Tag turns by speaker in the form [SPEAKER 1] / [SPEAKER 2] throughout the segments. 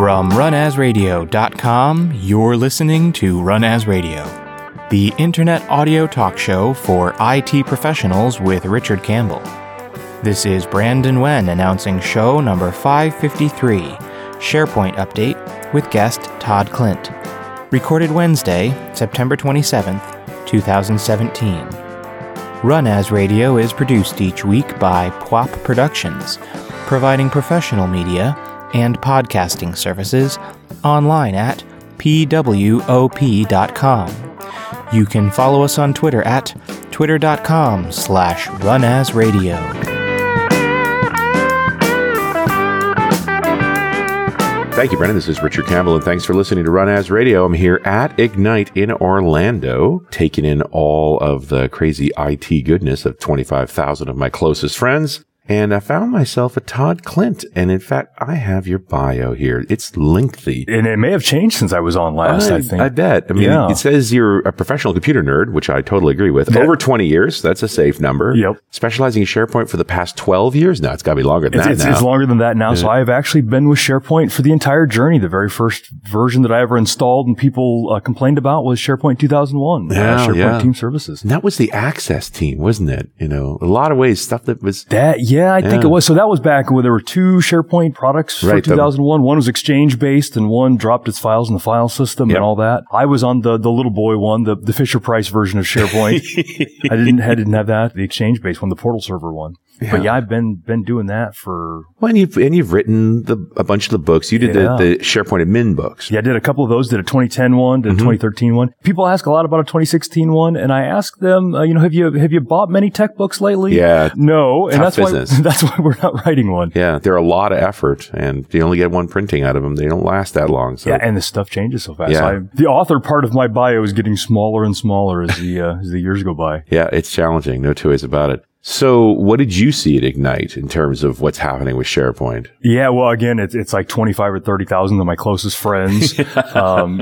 [SPEAKER 1] From runasradio.com, you're listening to Run As Radio, the internet audio talk show for IT professionals with Richard Campbell. This is Brandon Wen announcing show number 553, SharePoint Update, with guest Todd Klint. Recorded Wednesday, September 27th, 2017. Run As Radio is produced each week by PWOP Productions, providing professional media and podcasting services online at pwop.com. You can follow us on Twitter at twitter.com/runasradio.
[SPEAKER 2] Thank you, Brendan. This is Richard Campbell, and thanks for listening to Run As Radio. I'm here at Ignite in Orlando, taking in all of the crazy IT goodness of 25,000 of my closest friends. And I found myself a Todd Klint. And in fact, I have your bio here. It's lengthy.
[SPEAKER 3] And it may have changed since I was on last, I think.
[SPEAKER 2] I bet. I mean, It says you're a professional computer nerd, which I totally agree with. Over 20 years. That's a safe number.
[SPEAKER 3] Yep.
[SPEAKER 2] Specializing in SharePoint for the past 12 years now. It's got to be longer than that now.
[SPEAKER 3] It's longer than that now. So I've actually been with SharePoint for the entire journey. The very first version that I ever installed and people complained about was SharePoint 2001. SharePoint Team Services.
[SPEAKER 2] And that was the Access team, wasn't it? You know, a lot of ways, stuff that was...
[SPEAKER 3] Yeah, I think it was. So that was back when there were two SharePoint products for 2001. One was Exchange-based and one dropped its files in the file system and all that. I was on the little boy one, the Fisher-Price version of SharePoint. I didn't have that, the Exchange-based one, the portal server one. Yeah. But I've been doing that for...
[SPEAKER 2] Well, and you've written a bunch of the books. You did the SharePoint admin books.
[SPEAKER 3] Yeah, I did a couple of those. Did a 2010 one, did a 2013 one. People ask a lot about a 2016 one, and I ask them, have you bought many tech books lately?
[SPEAKER 2] Yeah.
[SPEAKER 3] No, and that's
[SPEAKER 2] business.
[SPEAKER 3] that's why we're not writing one.
[SPEAKER 2] Yeah, they're a lot of effort, and you only get one printing out of them. They don't last that long. So.
[SPEAKER 3] Yeah, and the stuff changes so fast.
[SPEAKER 2] Yeah.
[SPEAKER 3] The author part of my bio is getting smaller and smaller as the years go by.
[SPEAKER 2] Yeah, it's challenging. No two ways about it. So what did you see at Ignite in terms of what's happening with SharePoint?
[SPEAKER 3] Yeah, well, again, it's like 25 or 30,000 of my closest friends. And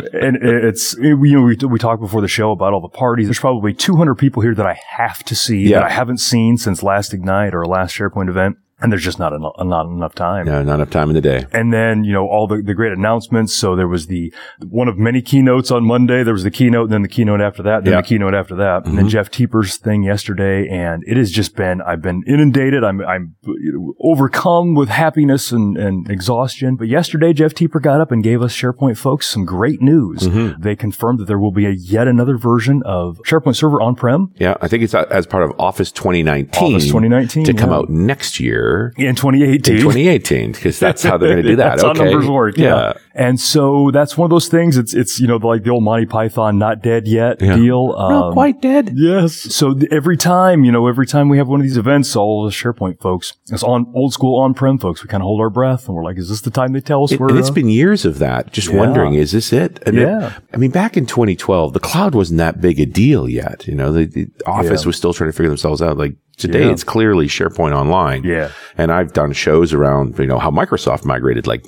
[SPEAKER 3] we talked before the show about all the parties. There's probably 200 people here that I have to see that I haven't seen since last Ignite or last SharePoint event. And there's just not enough time.
[SPEAKER 2] No, not enough time in the day.
[SPEAKER 3] And then, all the great announcements. So there was one of many keynotes on Monday. There was the keynote, then the keynote after that, then the keynote after that. And then Jeff Teeper's thing yesterday. And it has just been, I've been inundated. I'm overcome with happiness and exhaustion. But yesterday, Jeff Teeper got up and gave us SharePoint folks some great news. They confirmed that there will be yet another version of SharePoint Server on-prem.
[SPEAKER 2] Yeah, I think it's as part of Office 2019.
[SPEAKER 3] Office 2019.
[SPEAKER 2] To come out next year.
[SPEAKER 3] In 2018.
[SPEAKER 2] In 2018, because that's how they're going to do that.
[SPEAKER 3] That's how numbers work, yeah. And so that's one of those things. It's like the old Monty Python not dead yet deal.
[SPEAKER 2] Not quite dead.
[SPEAKER 3] Yes. So every time we have one of these events, all of the SharePoint folks, it's on old school on-prem folks, we kind of hold our breath and we're like, is this the time they tell us
[SPEAKER 2] and it's been years of that. Just wondering, is this it? And back in 2012, the cloud wasn't that big a deal yet. The Office was still trying to figure themselves out. Like, today, it's clearly SharePoint Online.
[SPEAKER 3] Yeah.
[SPEAKER 2] And I've done shows around, how Microsoft migrated like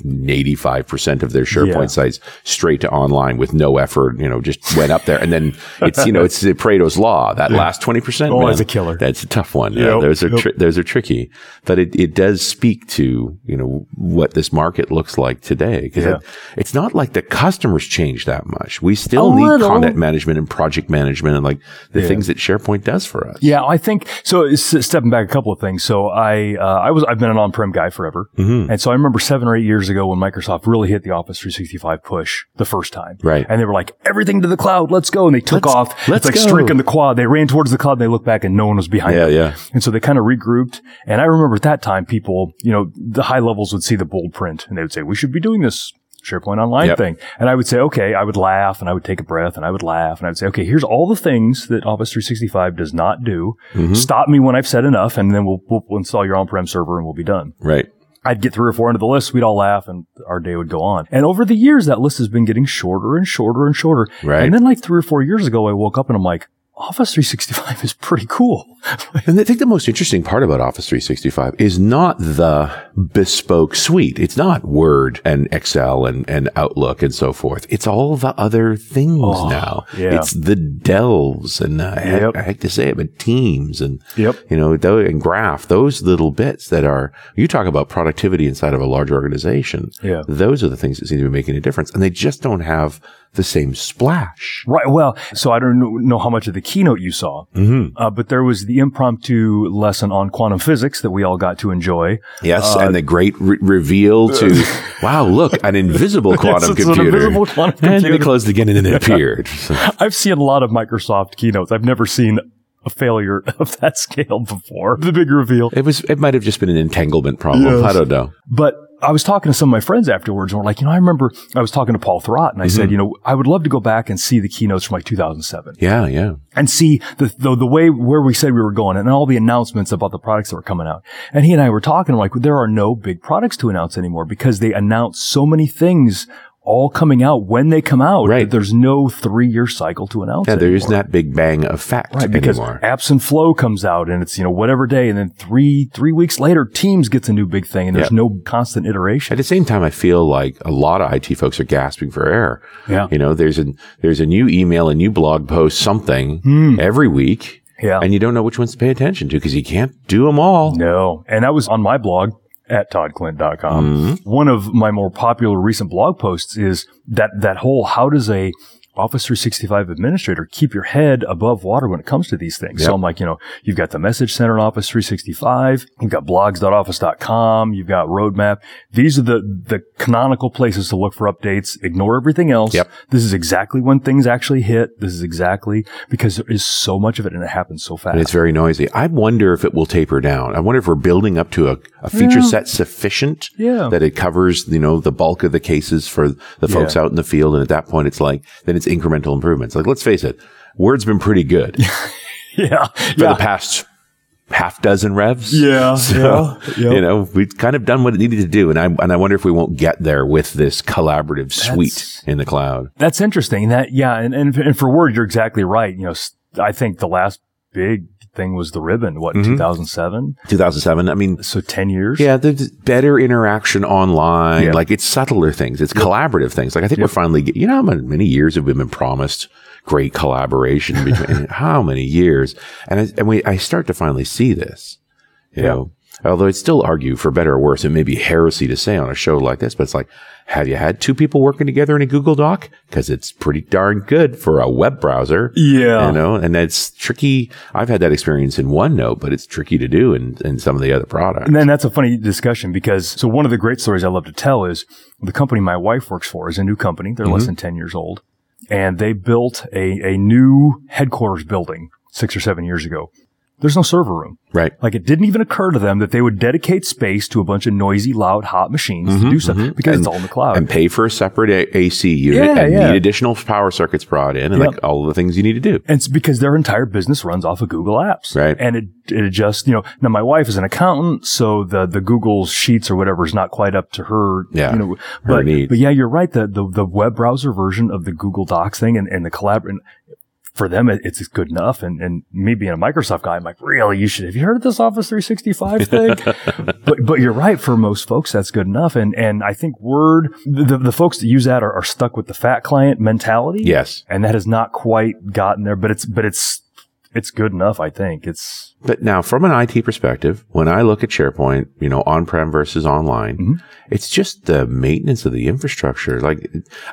[SPEAKER 2] 85% of their SharePoint sites straight to online with no effort, just went up there. And then it's, it's Pareto's law, that last 20%.
[SPEAKER 3] Oh, that's a killer.
[SPEAKER 2] That's a tough one. Yeah, those are tricky. But it does speak to, what this market looks like today. Because it's not like the customers change that much. We still need content management and project management and like the things that SharePoint does for us.
[SPEAKER 3] Yeah, I think so. Stepping back a couple of things. So I've been an on-prem guy forever. And so I remember 7 or 8 years ago when Microsoft really hit the Office 365 push the first time.
[SPEAKER 2] Right.
[SPEAKER 3] And they were like, everything to the cloud, let's go. And they took off. It's like striking the quad. They ran towards the cloud and they looked back and no one was behind them.
[SPEAKER 2] Yeah.
[SPEAKER 3] And so they kind of regrouped. And I remember at that time, people, the high levels would see the bold print and they would say, we should be doing this SharePoint Online thing. And I would say, okay, I would laugh and I would take a breath and I would laugh and I would say, okay, here's all the things that Office 365 does not do. Stop me when I've said enough and then we'll install your on-prem server and we'll be done.
[SPEAKER 2] Right.
[SPEAKER 3] I'd get 3 or 4 into the list. We'd all laugh and our day would go on. And over the years, that list has been getting shorter and shorter and shorter.
[SPEAKER 2] Right.
[SPEAKER 3] And then like 3 or 4 years ago, I woke up and I'm like, Office 365 is pretty cool.
[SPEAKER 2] And I think the most interesting part about Office 365 is not the bespoke suite. It's not Word and Excel and Outlook and so forth. It's all the other things now.
[SPEAKER 3] Yeah.
[SPEAKER 2] It's the Delves and I hate to say it, but Teams and, and Graph, those little bits that are, you talk about productivity inside of a large organization.
[SPEAKER 3] Yeah.
[SPEAKER 2] Those are the things that seem to be making a difference. And they just don't have the same splash.
[SPEAKER 3] Right. Well, so I don't know how much of the keynote you saw, but there was the impromptu lesson on quantum physics that we all got to enjoy.
[SPEAKER 2] Yes, and the great reveal to, wow, look, an invisible quantum computer. An invisible quantum computer. And then it closed again and then it appeared. So.
[SPEAKER 3] I've seen a lot of Microsoft keynotes. I've never seen a failure of that scale before. The big reveal.
[SPEAKER 2] It might have just been an entanglement problem. Yes. I don't know.
[SPEAKER 3] But I was talking to some of my friends afterwards and we're like, I remember I was talking to Paul Thurrott and I said, I would love to go back and see the keynotes from like 2007.
[SPEAKER 2] Yeah.
[SPEAKER 3] And see the way where we said we were going and all the announcements about the products that were coming out. And he and I were talking like, there are no big products to announce anymore because they announce so many things all coming out when they come out.
[SPEAKER 2] Right.
[SPEAKER 3] There's no 3-year cycle to announce
[SPEAKER 2] there isn't that big bang effect
[SPEAKER 3] because
[SPEAKER 2] anymore.
[SPEAKER 3] Apps and Flow comes out and it's, whatever day. And then three weeks later, Teams gets a new big thing and there's no constant iteration.
[SPEAKER 2] At the same time, I feel like a lot of IT folks are gasping for air.
[SPEAKER 3] Yeah.
[SPEAKER 2] There's a new email, a new blog post, something every week.
[SPEAKER 3] Yeah.
[SPEAKER 2] And you don't know which ones to pay attention to because you can't do them all.
[SPEAKER 3] No. And I was on my blog at toddclint.com. One of my more popular recent blog posts is that whole, how does a Office 365 administrator keep your head above water when it comes to these things?
[SPEAKER 2] Yep.
[SPEAKER 3] So I'm like, you've got the Message Center in Office 365, you've got blogs.office.com, you've got Roadmap. These are the canonical places to look for updates. Ignore everything else.
[SPEAKER 2] Yep.
[SPEAKER 3] This is exactly when things actually hit. This is exactly because there is so much of it and it happens so fast.
[SPEAKER 2] And it's very noisy. I wonder if it will taper down. I wonder if we're building up to a feature set sufficient that it covers, the bulk of the cases for the folks out in the field. And at that point, it's like, then it's incremental improvements. Like, let's face it, Word's been pretty good. For the past half dozen revs. So, we've kind of done what it needed to do. And I wonder if we won't get there with this collaborative suite in the cloud.
[SPEAKER 3] That's interesting. And for Word, you're exactly right. I think the last big thing was the ribbon, 2007?
[SPEAKER 2] 2007. I mean,
[SPEAKER 3] so 10 years.
[SPEAKER 2] Yeah, there's better interaction online. Yeah. Like, it's subtler things. It's collaborative things. Like, I think we're finally, how many years have we been promised great collaboration between how many years? And I start to finally see this, you know, although I'd still argue for better or worse, it may be heresy to say on a show like this, but it's like, have you had two people working together in a Google Doc? Because it's pretty darn good for a web browser.
[SPEAKER 3] Yeah.
[SPEAKER 2] And that's tricky. I've had that experience in OneNote, but it's tricky to do in some of the other products.
[SPEAKER 3] And then that's a funny discussion because, so one of the great stories I love to tell is the company my wife works for is a new company. They're less than 10 years old. And they built a new headquarters building 6 or 7 years ago. There's no server room.
[SPEAKER 2] Right.
[SPEAKER 3] Like, it didn't even occur to them that they would dedicate space to a bunch of noisy, loud, hot machines to do something because it's all in the cloud.
[SPEAKER 2] And pay for a separate AC unit and need additional power circuits brought in and like all the things you need to do.
[SPEAKER 3] And it's because their entire business runs off of Google Apps.
[SPEAKER 2] Right.
[SPEAKER 3] And it just, now my wife is an accountant, so the Google Sheets or whatever is not quite up to her.
[SPEAKER 2] Yeah.
[SPEAKER 3] But yeah, you're right. The web browser version of the Google Docs thing and the collaborative, for them, it's good enough. And me being a Microsoft guy, I'm like, really? Have you heard of this Office 365 thing? but you're right. For most folks, that's good enough. And I think Word, the folks that use that are stuck with the fat client mentality.
[SPEAKER 2] Yes.
[SPEAKER 3] And that has not quite gotten there, but it's good enough, I think.
[SPEAKER 2] But now, from an IT perspective, when I look at SharePoint, on-prem versus online, it's just the maintenance of the infrastructure. Like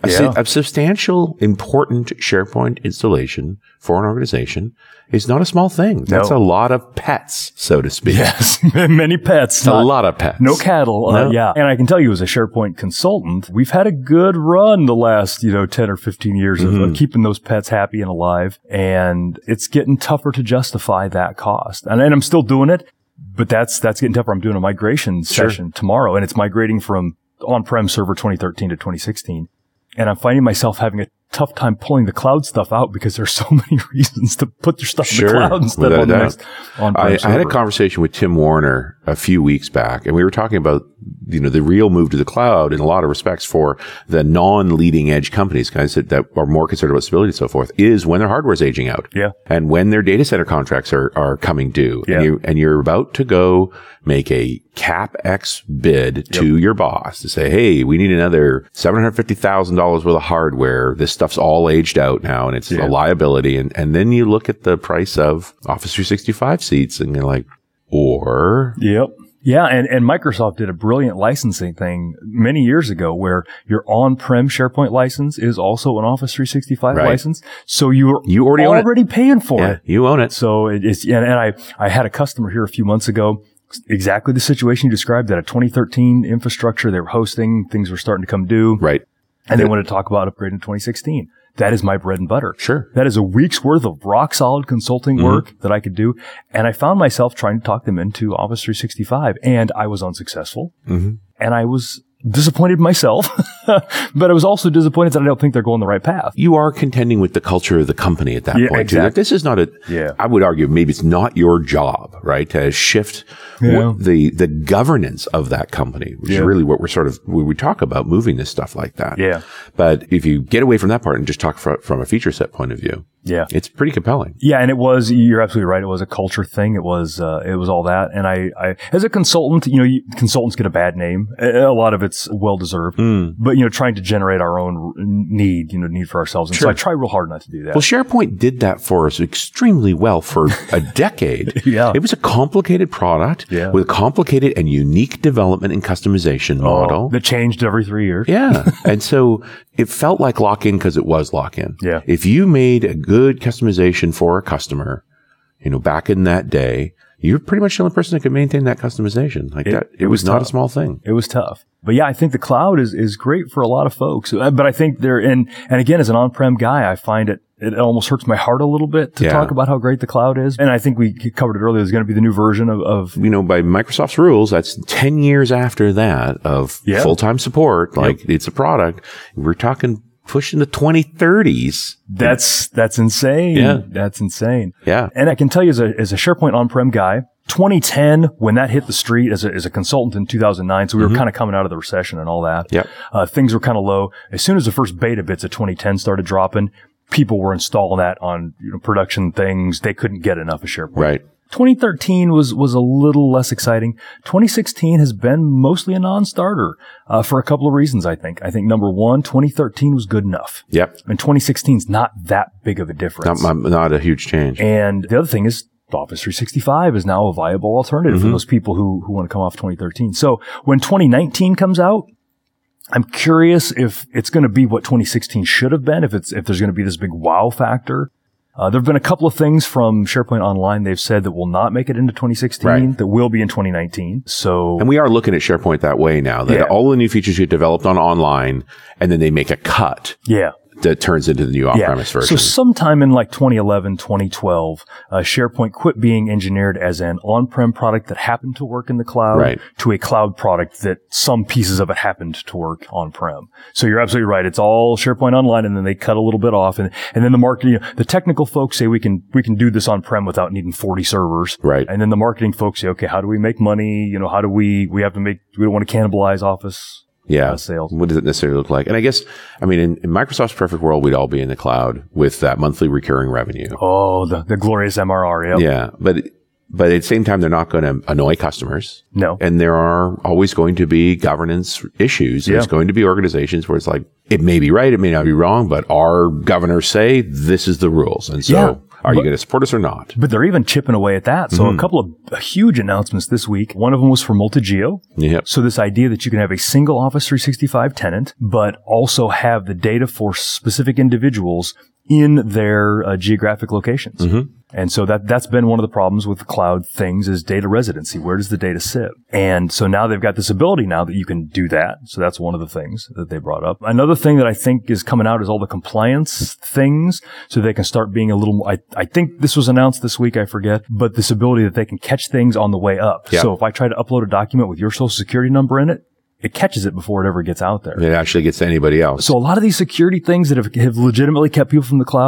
[SPEAKER 2] a substantial, important SharePoint installation for an organization is not a small thing. That's a lot of pets, so to speak.
[SPEAKER 3] Yes, many pets.
[SPEAKER 2] A lot of pets.
[SPEAKER 3] No cattle.
[SPEAKER 2] No.
[SPEAKER 3] And I can tell you as a SharePoint consultant, we've had a good run the last, 10 or 15 years of keeping those pets happy and alive. And it's getting tougher to justify that cost. And I'm still doing it, but that's getting tougher. I'm doing a migration session tomorrow, and it's migrating from on-prem server 2013 to 2016. And I'm finding myself having a tough time pulling the cloud stuff out because there's so many reasons to put your stuff in the cloud instead of on the next on-prem server.
[SPEAKER 2] I had a conversation with Tim Warner a few weeks back, and we were talking about the real move to the cloud in a lot of respects for the non-leading edge companies, guys that are more concerned about stability and so forth, is when their hardware is aging out.
[SPEAKER 3] Yeah.
[SPEAKER 2] And when their data center contracts are coming due.
[SPEAKER 3] Yeah.
[SPEAKER 2] And you're about to go make a CapEx bid to your boss to say, hey, we need another $750,000 worth of hardware. This stuff's all aged out now and it's a liability. And then you look at the price of Office 365 seats and you're like, or...
[SPEAKER 3] Yep. Yeah, and Microsoft did a brilliant licensing thing many years ago where your on-prem SharePoint license is also an Office 365 license. So you already paying for it.
[SPEAKER 2] You own it.
[SPEAKER 3] So it's, and I had a customer here a few months ago, exactly the situation you described, that a 2013 infrastructure they were hosting, things were starting to come due.
[SPEAKER 2] Right.
[SPEAKER 3] And they wanted to talk about upgrading to 2016. That is my bread and butter.
[SPEAKER 2] Sure.
[SPEAKER 3] That is a week's worth of rock solid consulting work that I could do. And I found myself trying to talk them into Office 365 and I was unsuccessful. And I was disappointed myself, but I was also disappointed that I don't think they're going the right path.
[SPEAKER 2] You are contending with the culture of the company at that point.
[SPEAKER 3] Exactly.
[SPEAKER 2] This is not I would argue maybe it's not your job, right? To shift the governance of that company, which is really what we talk about moving this stuff like that.
[SPEAKER 3] Yeah.
[SPEAKER 2] But if you get away from that part and just talk from a feature set point of view, it's pretty compelling.
[SPEAKER 3] Yeah. And you're absolutely right. It was a culture thing. It was all that. And I, as a consultant, consultants get a bad name. A lot of it's well deserved, but trying to generate our own need for ourselves. And so I try real hard not to do that.
[SPEAKER 2] Well, SharePoint did that for us extremely well for a decade. It was a complicated product with a complicated and unique development and customization model
[SPEAKER 3] that changed every 3 years.
[SPEAKER 2] Yeah. And so it felt like lock-in because it was lock-in.
[SPEAKER 3] Yeah.
[SPEAKER 2] If you made a good customization for a customer, back in that day, you're pretty much the only person that could maintain that customization. Like that. It was not a small thing.
[SPEAKER 3] It was tough. But yeah, I think the cloud is great for a lot of folks. But I think and again, as an on-prem guy, I find it almost hurts my heart a little bit to talk about how great the cloud is. And I think we covered it earlier. There's going to be the new version of
[SPEAKER 2] by Microsoft's rules, that's 10 years after that of full-time support. Like it's a product. We're talking pushing the 2030s.
[SPEAKER 3] That's insane.
[SPEAKER 2] Yeah.
[SPEAKER 3] That's insane.
[SPEAKER 2] Yeah.
[SPEAKER 3] And I can tell you as a SharePoint on-prem guy, 2010, when that hit the street as a consultant in 2009, so we were kind of coming out of the recession and all that.
[SPEAKER 2] Yep.
[SPEAKER 3] Things were kind of low. As soon as the first beta bits of 2010 started dropping, people were installing that on production things. They couldn't get enough of SharePoint.
[SPEAKER 2] Right.
[SPEAKER 3] 2013 was a little less exciting. 2016 has been mostly a non-starter for a couple of reasons, I think. I think number one, 2013 was good enough.
[SPEAKER 2] Yep.
[SPEAKER 3] And 2016 is not that big of a difference.
[SPEAKER 2] Not a huge change.
[SPEAKER 3] And the other thing is Office 365 is now a viable alternative for those people who want to come off 2013. So when 2019 comes out, I'm curious if it's going to be what 2016 should have been, if there's going to be this big wow factor. There have been a couple of things from SharePoint Online they've said that will not make it into 2016, that will be in 2019. So,
[SPEAKER 2] and we are looking at SharePoint that way now, that all the new features get developed on online and then they make a cut.
[SPEAKER 3] Yeah.
[SPEAKER 2] That turns into the new on-premise version.
[SPEAKER 3] So sometime in like 2011, 2012, SharePoint quit being engineered as an on-prem product that happened to work in the cloud to a cloud product that some pieces of it happened to work on-prem. So you're absolutely right. It's all SharePoint Online, and then they cut a little bit off. And then the marketing, the technical folks say we can do this on-prem without needing 40 servers.
[SPEAKER 2] Right.
[SPEAKER 3] And then the marketing folks say, okay, how do we make money? How do we don't want to cannibalize Office. Sales.
[SPEAKER 2] What does it necessarily look like? And I guess, in Microsoft's perfect world, we'd all be in the cloud with that monthly recurring revenue.
[SPEAKER 3] Oh, the glorious MRR. Yep.
[SPEAKER 2] Yeah. But at the same time, they're not going to annoy customers.
[SPEAKER 3] No.
[SPEAKER 2] And there are always going to be governance issues. There's going to be organizations where it's like, it may be right, it may not be wrong, but our governors say this is the rules. And so are you going to support us or not?
[SPEAKER 3] But they're even chipping away at that. So a couple of huge announcements this week. One of them was for Multigeo.
[SPEAKER 2] Yep.
[SPEAKER 3] So this idea that you can have a single Office 365 tenant, but also have the data for specific individuals in their geographic locations. And so that's been one of the problems with the cloud things is data residency. Where does the data sit? And so now they've got this ability now that you can do that. So that's one of the things that they brought up. Another thing that I think is coming out is all the compliance things. So they can start being a little more, I think this was announced this week, I forget, but this ability that they can catch things on the way up.
[SPEAKER 2] Yep.
[SPEAKER 3] So if I try to upload a document with your social security number in it, it catches it before it ever gets out there.
[SPEAKER 2] It actually gets to anybody else.
[SPEAKER 3] So a lot of these security things that have legitimately kept people from the cloud,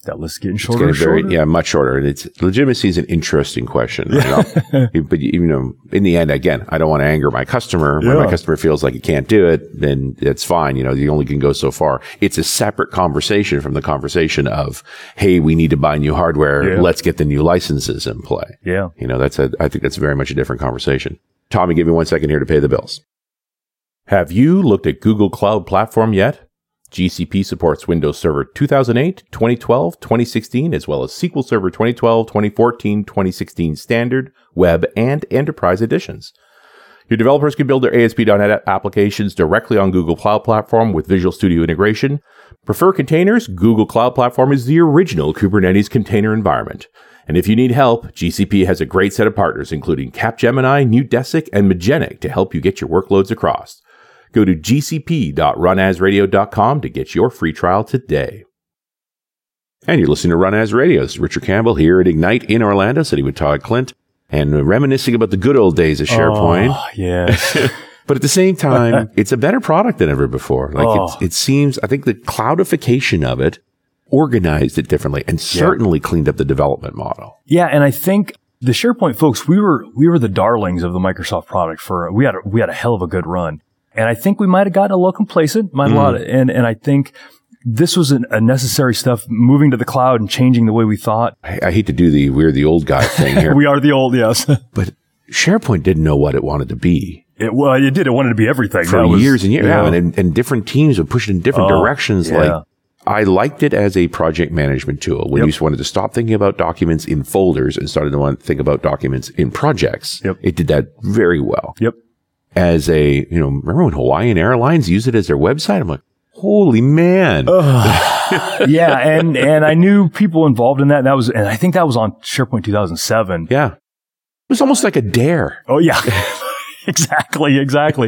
[SPEAKER 3] That list is getting shorter and shorter.
[SPEAKER 2] Much shorter. And it's legitimacy is an interesting question. But in the end, again, I don't want to anger my customer. When my customer feels like he can't do it, then it's fine. You only can go so far. It's a separate conversation from the conversation of, hey, we need to buy new hardware. Yeah. Let's get the new licenses in play.
[SPEAKER 3] Yeah.
[SPEAKER 2] I think that's very much a different conversation. Tommy, give me 1 second here to pay the bills. Have you looked at Google Cloud Platform yet? GCP supports Windows Server 2008, 2012, 2016, as well as SQL Server 2012, 2014, 2016 Standard, Web, and Enterprise editions. Your developers can build their ASP.NET applications directly on Google Cloud Platform with Visual Studio integration. Prefer containers? Google Cloud Platform is the original Kubernetes container environment. And if you need help, GCP has a great set of partners, including Capgemini, Neudesic, and Magenic to help you get your workloads across. Go to gcp.runasradio.com to get your free trial today. And you're listening to Run As Radio. This is Richard Campbell here at Ignite in Orlando, sitting with Todd Klint and reminiscing about the good old days of SharePoint.
[SPEAKER 3] Oh, yes.
[SPEAKER 2] But at the same time, it's a better product than ever before. It seems, I think the cloudification of it organized it differently and certainly cleaned up the development model.
[SPEAKER 3] Yeah. And I think the SharePoint folks, we were the darlings of the Microsoft product we had a hell of a good run. And I think we might have gotten a little complacent, and I think this was a necessary stuff, moving to the cloud and changing the way we thought.
[SPEAKER 2] I hate to do we're the old guy thing here.
[SPEAKER 3] We are the old, yes.
[SPEAKER 2] But SharePoint didn't know what it wanted to be.
[SPEAKER 3] It did. It wanted to be everything.
[SPEAKER 2] For years and years. Yeah. And different teams would push it in different directions. Yeah. Like, I liked it as a project management tool when you wanted to stop thinking about documents in folders and started to want to think about documents in projects.
[SPEAKER 3] Yep.
[SPEAKER 2] It did that very well.
[SPEAKER 3] Yep.
[SPEAKER 2] As remember when Hawaiian Airlines used it as their website? I'm like, holy man.
[SPEAKER 3] Yeah. And I knew people involved in that. And I think that was on SharePoint 2007.
[SPEAKER 2] Yeah. It was almost like a dare.
[SPEAKER 3] Oh, yeah. Exactly.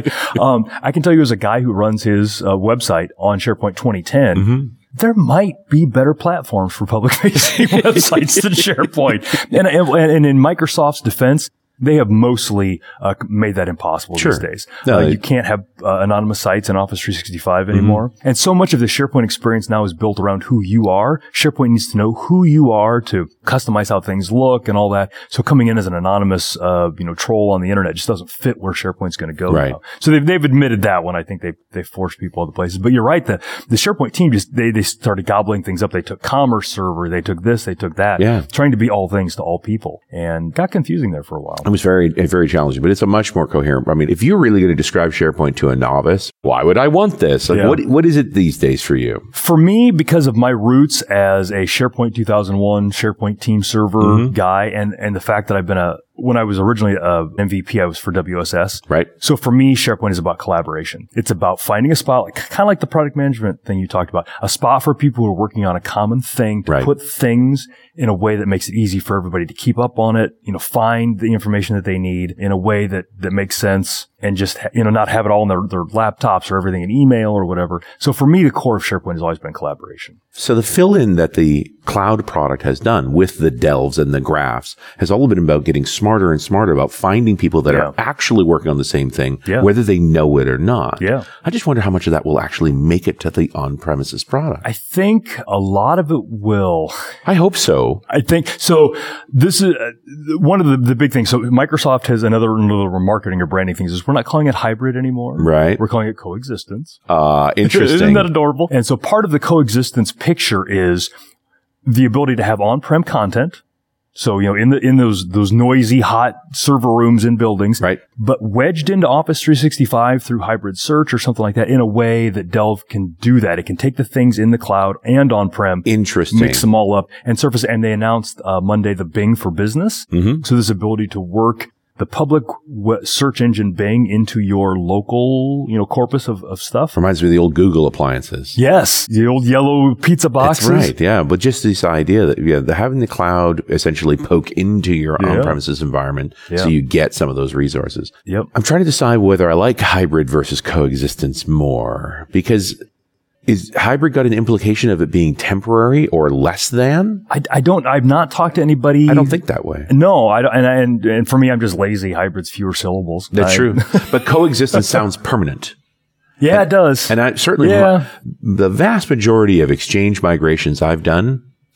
[SPEAKER 3] I can tell you as a guy who runs his website on SharePoint 2010, there might be better platforms for public-facing websites than SharePoint. And in Microsoft's defense, they have mostly made that impossible these days. No, you can't have anonymous sites in Office 365 anymore. And so much of the SharePoint experience now is built around who you are. SharePoint needs to know who you are to customize how things look and all that. So coming in as an anonymous, troll on the internet just doesn't fit where SharePoint's going to go now. So they've admitted that one. I think they forced people other places. But you're right. The SharePoint team they started gobbling things up. They took Commerce Server. They took this. They took that. Yeah. Trying to be all things to all people, and got confusing there for a while.
[SPEAKER 2] It was very, very challenging, but it's a much more coherent. I mean, if you're really going to describe SharePoint to a novice, why would I want this? Like, what is it these days for you?
[SPEAKER 3] For me, because of my roots as a SharePoint 2001 SharePoint team server guy, and the fact that I've been when I was originally an MVP, I was for WSS.
[SPEAKER 2] Right.
[SPEAKER 3] So for me, SharePoint is about collaboration. It's about finding a spot, kind of like the product management thing you talked about, a spot for people who are working on a common thing to put things in a way that makes it easy for everybody to keep up on it, find the information that they need in a way that makes sense, and just, not have it all on their laptops or everything in email or whatever. So for me, the core of SharePoint has always been collaboration.
[SPEAKER 2] So the fill-in that the cloud product has done with the delves and the graphs has all been about getting smarter and smarter about finding people that are actually working on the same thing, whether they know it or not.
[SPEAKER 3] Yeah.
[SPEAKER 2] I just wonder how much of that will actually make it to the on-premises product.
[SPEAKER 3] I think a lot of it will.
[SPEAKER 2] I hope so.
[SPEAKER 3] I think so. This is one of the big things. So Microsoft has another marketing or branding things is we're not calling it hybrid anymore.
[SPEAKER 2] Right.
[SPEAKER 3] We're calling it coexistence.
[SPEAKER 2] Interesting.
[SPEAKER 3] Isn't that adorable? And so part of the coexistence picture is the ability to have on-prem content. So, in those noisy, hot server rooms in buildings,
[SPEAKER 2] right?
[SPEAKER 3] But wedged into Office 365 through hybrid search or something like that in a way that Delve can do that. It can take the things in the cloud and on-prem.
[SPEAKER 2] Interesting.
[SPEAKER 3] Mix them all up and surface. And they announced Monday the Bing for Business. So this ability to work the public search engine Bing into your local, corpus of stuff.
[SPEAKER 2] Reminds me of the old Google appliances.
[SPEAKER 3] Yes. The old yellow pizza boxes.
[SPEAKER 2] That's right. Yeah. But just this idea that having the cloud essentially poke into your on-premises environment so you get some of those resources.
[SPEAKER 3] Yep.
[SPEAKER 2] I'm trying to decide whether I like hybrid versus coexistence more, because is hybrid got an implication of it being temporary or less than?
[SPEAKER 3] I've not talked to anybody.
[SPEAKER 2] I don't think that way.
[SPEAKER 3] No, I don't. And for me, I'm just lazy. Hybrid's fewer syllables.
[SPEAKER 2] That's true. But coexistence sounds permanent.
[SPEAKER 3] Yeah, it does.
[SPEAKER 2] And I certainly, the vast majority of Exchange migrations I've done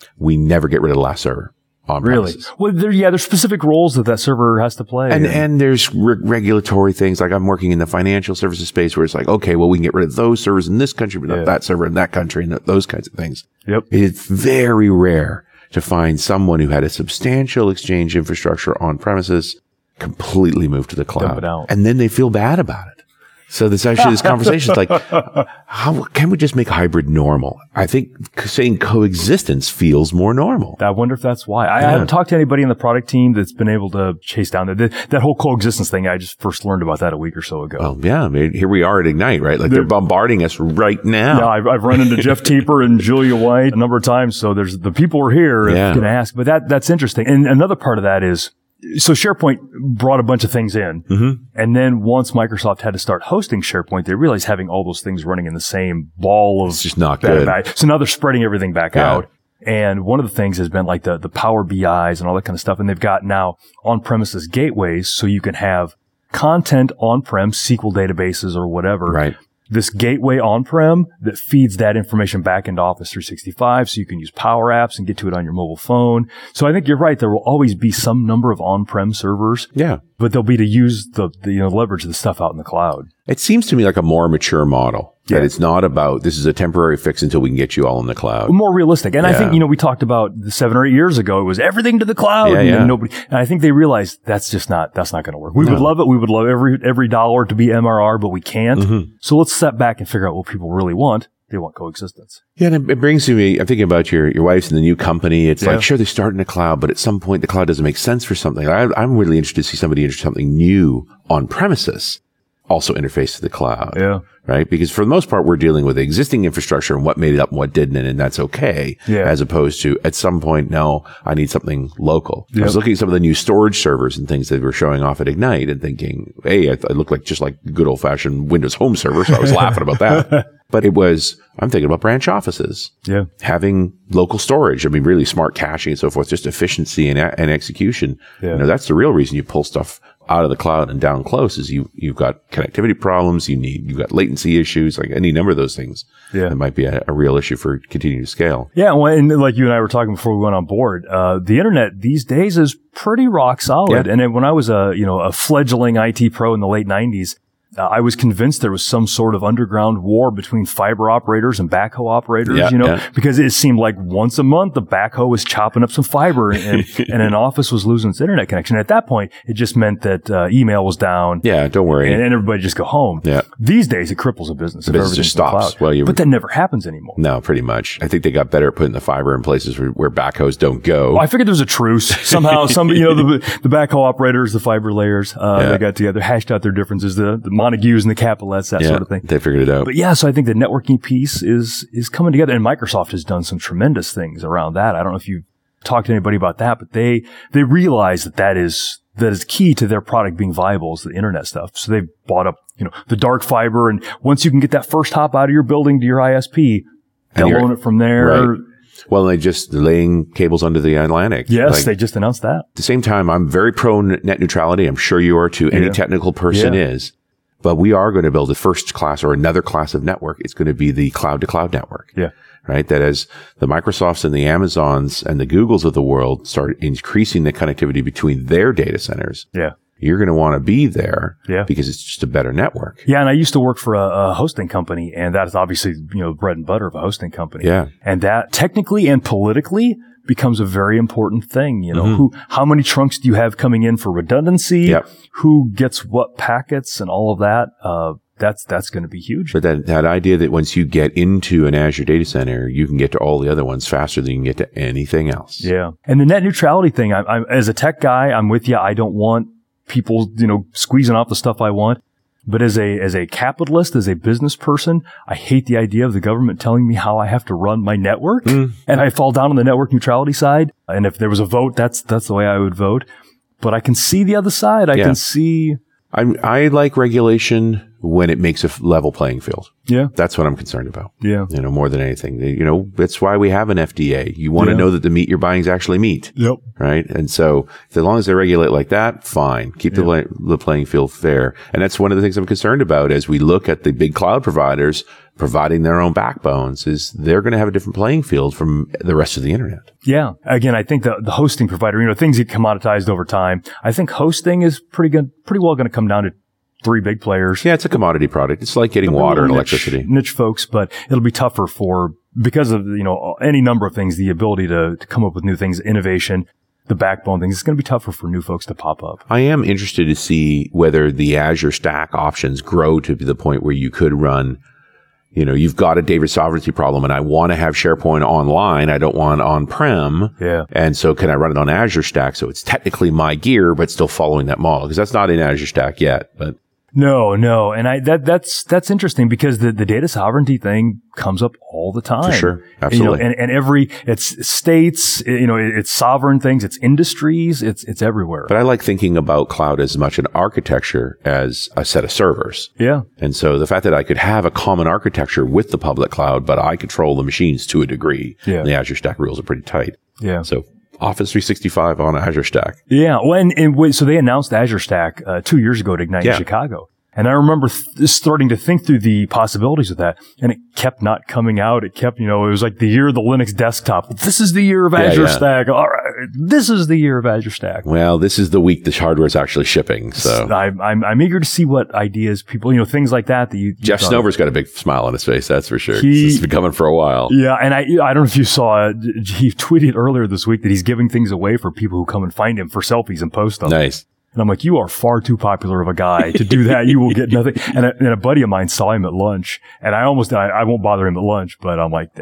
[SPEAKER 2] we never get rid of the last server on premises.
[SPEAKER 3] Well, there's specific roles that server has to play.
[SPEAKER 2] And there's regulatory things. Like I'm working in the financial services space where it's like, okay, well, we can get rid of those servers in this country, but not that server in that country, and those kinds of things.
[SPEAKER 3] Yep.
[SPEAKER 2] It's very rare to find someone who had a substantial Exchange infrastructure on premises completely move to the cloud.
[SPEAKER 3] Dump it out.
[SPEAKER 2] And then they feel bad about it. So this conversation is like, how can we just make hybrid normal? I think saying coexistence feels more normal.
[SPEAKER 3] I wonder if that's why. I haven't talked to anybody in the product team that's been able to chase down that whole coexistence thing. I just first learned about that a week or so ago.
[SPEAKER 2] Well, yeah. I mean, here we are at Ignite, right? Like they're bombarding us right now.
[SPEAKER 3] Yeah, I've run into Jeff Teeper and Julia White a number of times. So there's the people are here going to ask, but that's interesting. And another part of that is, so SharePoint brought a bunch of things in. Mm-hmm. And then once Microsoft had to start hosting SharePoint, they realized having all those things running in the same ball of
[SPEAKER 2] it's just not good.
[SPEAKER 3] So now they're spreading everything back out. And one of the things has been like the Power BIs and all that kind of stuff. And they've got now on-premises gateways so you can have content on-prem, SQL databases or whatever.
[SPEAKER 2] Right.
[SPEAKER 3] This gateway on-prem that feeds that information back into Office 365 so you can use Power Apps and get to it on your mobile phone. So I think you're right. There will always be some number of on-prem servers.
[SPEAKER 2] Yeah.
[SPEAKER 3] But they'll be to use the leverage the stuff out in the cloud.
[SPEAKER 2] It seems to me like a more mature model. Yeah. That it's not about this is a temporary fix until we can get you all in the cloud.
[SPEAKER 3] More realistic. And I think, we talked about 7 or 8 years ago, it was everything to the cloud. And I think they realized that's not going to work. We would love it. We would love every dollar to be MRR, but we can't. Mm-hmm. So let's step back and figure out what people really want. They want coexistence.
[SPEAKER 2] Yeah, and it brings me, I'm thinking about your wife's and the new company. It's like, sure, they start in the cloud, but at some point the cloud doesn't make sense for something. I'm really interested to see somebody introduce something new on premises, also interface to the cloud.
[SPEAKER 3] Yeah.
[SPEAKER 2] Right? Because for the most part, we're dealing with existing infrastructure and what made it up and what didn't, and that's okay. Yeah. As opposed to at some point, no, I need something local. Yep. I was looking at some of the new storage servers and things that were showing off at Ignite and thinking, hey, I look like just like good old fashioned Windows Home server. So I was laughing about that. But I'm thinking about branch offices. Yeah. Having local storage. I mean, really smart caching and so forth, just efficiency and execution. Yeah. That's the real reason you pull stuff out of the cloud and down close is you've got connectivity problems. You've got latency issues, like any number of those things. Yeah. That might be a real issue for continuing to scale.
[SPEAKER 3] Yeah. Well, and like you and I were talking before we went on board, the internet these days is pretty rock solid. Yeah. And when I was a fledgling IT pro in the late 90s, I was convinced there was some sort of underground war between fiber operators and backhoe operators, because it seemed like once a month the backhoe was chopping up some fiber and an office was losing its internet connection. At that point, it just meant that email was down.
[SPEAKER 2] Yeah, don't worry.
[SPEAKER 3] And everybody just go home. Yeah. These days, it cripples a business.
[SPEAKER 2] The business just stops.
[SPEAKER 3] But that never happens anymore.
[SPEAKER 2] No, pretty much. I think they got better at putting the fiber in places where backhoes don't go.
[SPEAKER 3] Well, I figured there was a truce. Somehow, the backhoe operators, the fiber layers, they got together, hashed out their differences, the Montagues and the Capulets, that sort of thing.
[SPEAKER 2] They figured it out.
[SPEAKER 3] But so I think the networking piece is coming together, and Microsoft has done some tremendous things around that. I don't know if you've talked to anybody about that, but they realize that is key to their product being viable is the internet stuff. So they've bought up, the dark fiber, and once you can get that first hop out of your building to your ISP, they'll own it from there.
[SPEAKER 2] Right. Well, they just laying cables under the Atlantic.
[SPEAKER 3] Yes, they just announced that.
[SPEAKER 2] At the same time, I'm very pro net neutrality. I'm sure you are too. Any technical person is. But we are going to build a first class or another class of network. It's going to be the cloud-to-cloud network. Yeah. Right? That as the Microsofts and the Amazons and the Googles of the world start increasing the connectivity between their data centers. Yeah. You're going to want to be there because it's just a better network. Yeah.
[SPEAKER 3] And I used to work for a hosting company, and that's obviously, bread and butter of a hosting company. Yeah. And that technically and politically becomes a very important thing. How many trunks do you have coming in for redundancy? Yep. Who gets what packets and all of that? That's going to be huge.
[SPEAKER 2] But that idea that once you get into an Azure data center, you can get to all the other ones faster than you can get to anything else.
[SPEAKER 3] Yeah. And the net neutrality thing, I'm as a tech guy, I'm with you. I don't want people, squeezing off the stuff I want. But as a capitalist, as a business person, I hate the idea of the government telling me how I have to run my network. And I fall down on the network neutrality side. And if there was a vote, that's the way I would vote. But I can see the other side. I can see.
[SPEAKER 2] I like regulation when it makes a level playing field.
[SPEAKER 3] Yeah.
[SPEAKER 2] That's what I'm concerned about.
[SPEAKER 3] Yeah.
[SPEAKER 2] More than anything. That's why we have an FDA. You want to know that the meat you're buying is actually meat.
[SPEAKER 3] Yep.
[SPEAKER 2] Right? And so as long as they regulate like that, fine. Keep the playing field fair. And that's one of the things I'm concerned about as we look at the big cloud providers providing their own backbones, is they're going to have a different playing field from the rest of the internet.
[SPEAKER 3] Yeah. Again, I think the hosting provider, things get commoditized over time. I think hosting is pretty well going to come down to 3 big players.
[SPEAKER 2] Yeah, it's a commodity product. It's like getting water and electricity.
[SPEAKER 3] Niche folks, but it'll be tougher because of, any number of things, the ability to come up with new things, innovation, the backbone things. It's going to be tougher for new folks to pop up.
[SPEAKER 2] I am interested to see whether the Azure Stack options grow to the point where you could run, you've got a data sovereignty problem and I want to have SharePoint online. I don't want on-prem.
[SPEAKER 3] Yeah.
[SPEAKER 2] And so can I run it on Azure Stack? So it's technically my gear, but still following that model, because that's not in Azure Stack yet, but.
[SPEAKER 3] No. And that's interesting because the data sovereignty thing comes up all the time.
[SPEAKER 2] For sure. Absolutely.
[SPEAKER 3] And it's states, it's sovereign things, it's industries, it's everywhere.
[SPEAKER 2] But I like thinking about cloud as much an architecture as a set of servers.
[SPEAKER 3] Yeah.
[SPEAKER 2] And so the fact that I could have a common architecture with the public cloud, but I control the machines to a degree.
[SPEAKER 3] Yeah.
[SPEAKER 2] The Azure Stack rules are pretty tight.
[SPEAKER 3] Yeah.
[SPEAKER 2] So Office 365 on Azure Stack.
[SPEAKER 3] Yeah. Well, so they announced Azure Stack 2 years ago at Ignite in Chicago. And I remember starting to think through the possibilities of that, and it kept not coming out. It kept, it was like the year of the Linux desktop. This is the year of Azure Stack. All right, this is the year of Azure Stack.
[SPEAKER 2] Well, this is the week the hardware is actually shipping. So
[SPEAKER 3] I'm eager to see what ideas people, things like that you
[SPEAKER 2] Jeff Snover's got a big smile on his face. That's for sure. It's been coming for a while.
[SPEAKER 3] Yeah, and I don't know if you saw it. He tweeted earlier this week that he's giving things away for people who come and find him for selfies and post them.
[SPEAKER 2] Nice.
[SPEAKER 3] And I'm like, you are far too popular of a guy to do that. You will get nothing. And a buddy of mine saw him at lunch, and I won't bother him at lunch, but I'm like,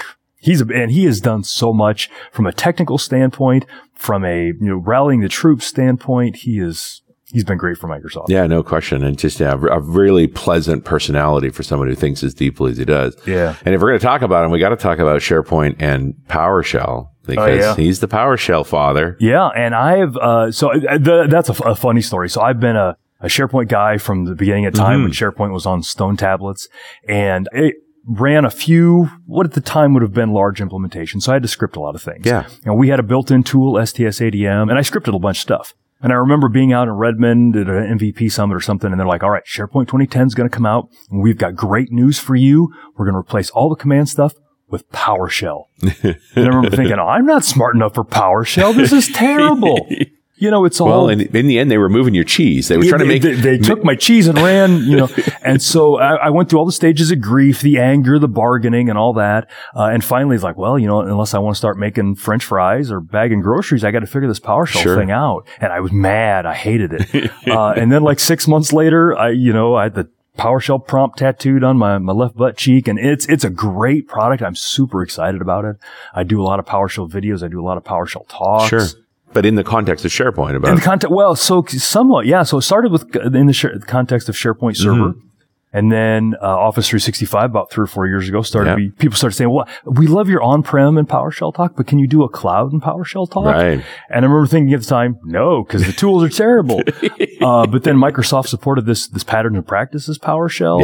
[SPEAKER 3] he has done so much from a technical standpoint, from a, rallying the troops standpoint. He's been great for Microsoft.
[SPEAKER 2] Yeah, no question. And just a really pleasant personality for someone who thinks as deeply as he does.
[SPEAKER 3] Yeah.
[SPEAKER 2] And if we're going to talk about him, we got to talk about SharePoint and PowerShell. Because he's the PowerShell father.
[SPEAKER 3] Yeah, and that's a funny story. So I've been a SharePoint guy from the beginning of time when SharePoint was on stone tablets, and it ran a few, what at the time would have been large implementations. So I had to script a lot of things.
[SPEAKER 2] Yeah.
[SPEAKER 3] And we had a built-in tool, STS-ADM, and I scripted a bunch of stuff. And I remember being out in Redmond at an MVP summit or something, and they're like, all right, SharePoint 2010 is going to come out, and we've got great news for you. We're going to replace all the command stuff with PowerShell. And I remember thinking, I'm not smart enough for PowerShell. This is terrible. It's all...
[SPEAKER 2] Well, in the end, they were moving your cheese. They were trying to make...
[SPEAKER 3] They took my cheese and ran, And so I went through all the stages of grief, the anger, the bargaining, and all that. And finally, it's like, well, unless I want to start making French fries or bagging groceries, I got to figure this PowerShell thing out. And I was mad. I hated it. And then 6 months later, I had the PowerShell prompt tattooed on my left butt cheek, and it's a great product. I'm super excited about it. I do a lot of PowerShell videos. I do a lot of PowerShell talks.
[SPEAKER 2] Sure. But in the context of SharePoint,
[SPEAKER 3] so somewhat, yeah. So it started in the context of SharePoint Server. And then Office 365 about 3 or 4 years ago people started saying, well, we love your on-prem and PowerShell talk, but can you do a cloud and PowerShell talk?
[SPEAKER 2] Right.
[SPEAKER 3] And I remember thinking at the time, no, because the tools are terrible. But then Microsoft supported this pattern and practices PowerShell,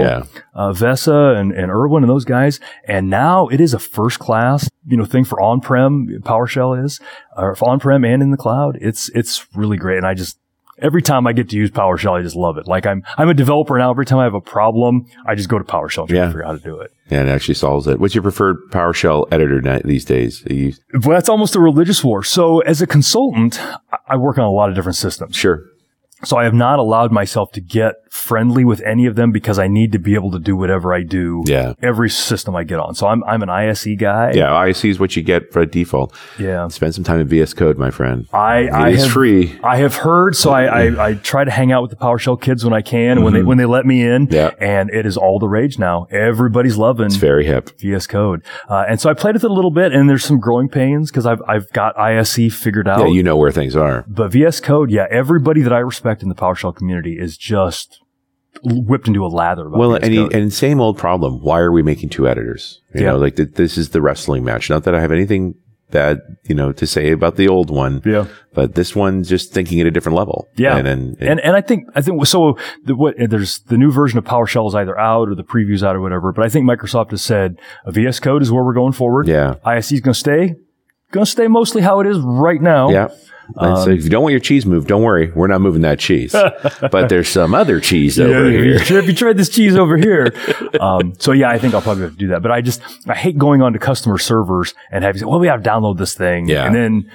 [SPEAKER 3] Vesa and Irwin and those guys. And now it is a first class, thing for on-prem. PowerShell is, or for on-prem and in the cloud. It's really great. And every time I get to use PowerShell, I just love it. I'm a developer now. Every time I have a problem, I just go to PowerShell and try to figure out how to do it.
[SPEAKER 2] Yeah, it actually solves it. What's your preferred PowerShell editor these days?
[SPEAKER 3] Well, that's almost a religious war. So as a consultant, I work on a lot of different systems.
[SPEAKER 2] Sure.
[SPEAKER 3] So I have not allowed myself to get friendly with any of them because I need to be able to do whatever I do.
[SPEAKER 2] Yeah.
[SPEAKER 3] Every system I get on. So I'm an ISE guy.
[SPEAKER 2] Yeah, ISE is what you get for default.
[SPEAKER 3] Yeah.
[SPEAKER 2] Spend some time in VS Code, my friend.
[SPEAKER 3] It is
[SPEAKER 2] free.
[SPEAKER 3] I have heard. So I try to hang out with the PowerShell kids when I can, when they let me in.
[SPEAKER 2] Yeah.
[SPEAKER 3] And it is all the rage now. Everybody's loving.
[SPEAKER 2] It's very hip.
[SPEAKER 3] VS Code. And so I played with it a little bit, and there's some growing pains because I've got ISE figured out.
[SPEAKER 2] Yeah, you know where things are.
[SPEAKER 3] But VS Code, everybody that I respect in the PowerShell community is just whipped into a lather about VS Code.
[SPEAKER 2] And same old problem. Why are we making 2 editors? This is the wrestling match. Not that I have anything bad, to say about the old one.
[SPEAKER 3] Yeah.
[SPEAKER 2] But this one's just thinking at a different level.
[SPEAKER 3] Yeah.
[SPEAKER 2] And
[SPEAKER 3] I think so. There's the new version of PowerShell is either out or the preview's out or whatever. But I think Microsoft has said VS Code is where we're going forward.
[SPEAKER 2] Yeah.
[SPEAKER 3] ISE is going to stay mostly how it is right now.
[SPEAKER 2] Yeah. And so if you don't want your cheese moved, don't worry. We're not moving that cheese. But there's some other cheese over here.
[SPEAKER 3] If you tried this cheese over here. So yeah, I think I'll probably have to do that. But I hate going on to customer servers and having to say, well, we have to download this thing.
[SPEAKER 2] Yeah.
[SPEAKER 3] And then,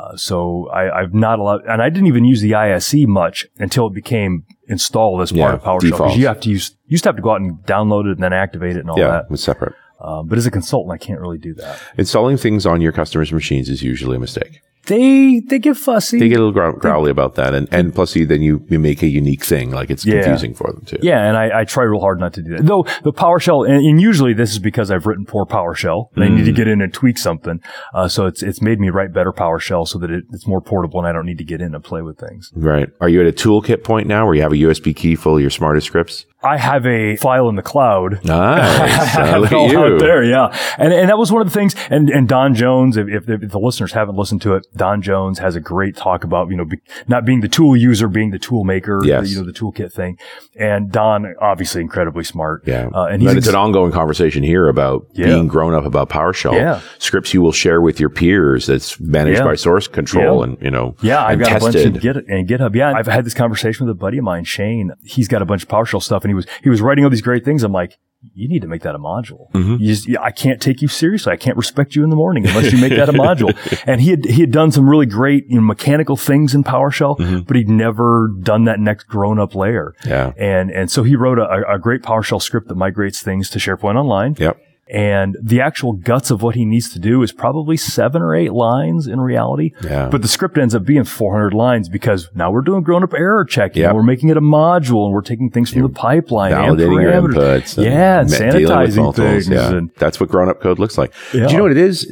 [SPEAKER 3] so I've not allowed, and I didn't even use the ISE much until it became installed as part of PowerShell. Because you used to have to go out and download it and then activate it and all that.
[SPEAKER 2] Yeah, it's separate.
[SPEAKER 3] But as a consultant, I can't really do that.
[SPEAKER 2] Installing things on your customers' machines is usually a mistake.
[SPEAKER 3] They get fussy.
[SPEAKER 2] They get a little growly about that. And plus then you make a unique thing. Like it's confusing for them too.
[SPEAKER 3] Yeah. And I try real hard not to do that. Though the PowerShell, and usually this is because I've written poor PowerShell and I need to get in and tweak something. So it's made me write better PowerShell so that it's more portable and I don't need to get in and play with things.
[SPEAKER 2] Right. Are you at a toolkit point now where you have a USB key full of your smartest scripts?
[SPEAKER 3] I have a file in the cloud.
[SPEAKER 2] Nice.
[SPEAKER 3] I have it all out there, yeah. And that was one of the things. And Don Jones, if the listeners haven't listened to it, Don Jones has a great talk about, not being the tool user, being the tool maker,
[SPEAKER 2] yes.
[SPEAKER 3] the toolkit thing. And Don, obviously incredibly smart.
[SPEAKER 2] Yeah.
[SPEAKER 3] And
[SPEAKER 2] it's an ongoing conversation here about being grown up about PowerShell.
[SPEAKER 3] Yeah.
[SPEAKER 2] Scripts you will share with your peers that's managed by source control and,
[SPEAKER 3] I've got
[SPEAKER 2] tested.
[SPEAKER 3] a bunch in GitHub. Yeah. I've had this conversation with a buddy of mine, Shane. He's got a bunch of PowerShell stuff and he was writing all these great things. I'm like, you need to make that a module. Mm-hmm. I can't take you seriously. I can't respect you in the morning unless you make that a module. And he had done some really great, mechanical things in PowerShell, but he'd never done that next grown up layer.
[SPEAKER 2] Yeah.
[SPEAKER 3] And so he wrote a great PowerShell script that migrates things to SharePoint Online.
[SPEAKER 2] Yep.
[SPEAKER 3] And the actual guts of what he needs to do is probably 7 or 8 lines in reality.
[SPEAKER 2] Yeah.
[SPEAKER 3] But the script ends up being 400 lines because now we're doing grown-up error checking.
[SPEAKER 2] Yep.
[SPEAKER 3] We're making it a module and we're taking things from the pipeline.
[SPEAKER 2] Validating your inputs.
[SPEAKER 3] And sanitizing things.
[SPEAKER 2] Yeah.
[SPEAKER 3] And
[SPEAKER 2] that's what grown-up code looks like.
[SPEAKER 3] Yeah.
[SPEAKER 2] Do you know what it is?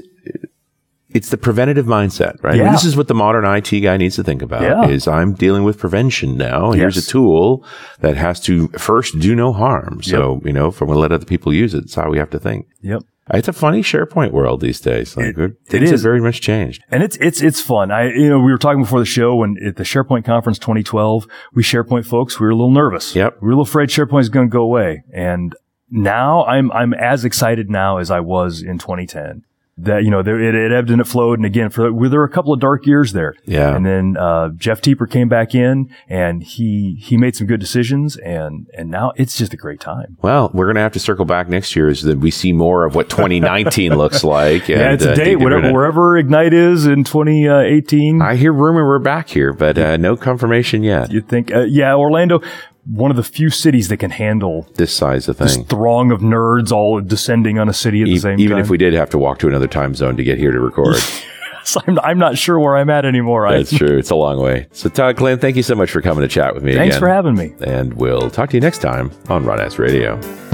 [SPEAKER 2] It's the preventative mindset, right?
[SPEAKER 3] Yeah.
[SPEAKER 2] I mean, this is what the modern IT guy needs to think about is I'm dealing with prevention now. Here's a tool that has to first do no harm. So, if we're going to let other people use it, it's how we have to think.
[SPEAKER 3] Yep.
[SPEAKER 2] It's a funny SharePoint world these days. Things have very much changed.
[SPEAKER 3] And it's fun. We were talking before the show when at the SharePoint conference 2012, we SharePoint folks, we were a little nervous.
[SPEAKER 2] Yep.
[SPEAKER 3] We were a little afraid SharePoint is going to go away. And now I'm as excited now as I was in 2010. That, it ebbed and it flowed. And again, there were a couple of dark years there.
[SPEAKER 2] Yeah.
[SPEAKER 3] And then, Jeff Teeper came back in and he made some good decisions and now it's just a great time.
[SPEAKER 2] Well, we're going to have to circle back next year so that we see more of what 2019 looks like.
[SPEAKER 3] Yeah, it's a date, wherever Ignite is in 2018.
[SPEAKER 2] I hear rumor we're back here, but, no confirmation yet.
[SPEAKER 3] You think, Orlando, one of the few cities that can handle
[SPEAKER 2] this size of thing.
[SPEAKER 3] This throng of nerds all descending on a city at the same time.
[SPEAKER 2] Even if we did have to walk to another time zone to get here to record.
[SPEAKER 3] So I'm not sure where I'm at anymore.
[SPEAKER 2] That's true. It's a long way. So Todd Klann, thank you so much for coming to chat with me again.
[SPEAKER 3] Thanks for having me.
[SPEAKER 2] And we'll talk to you next time on Run As Radio.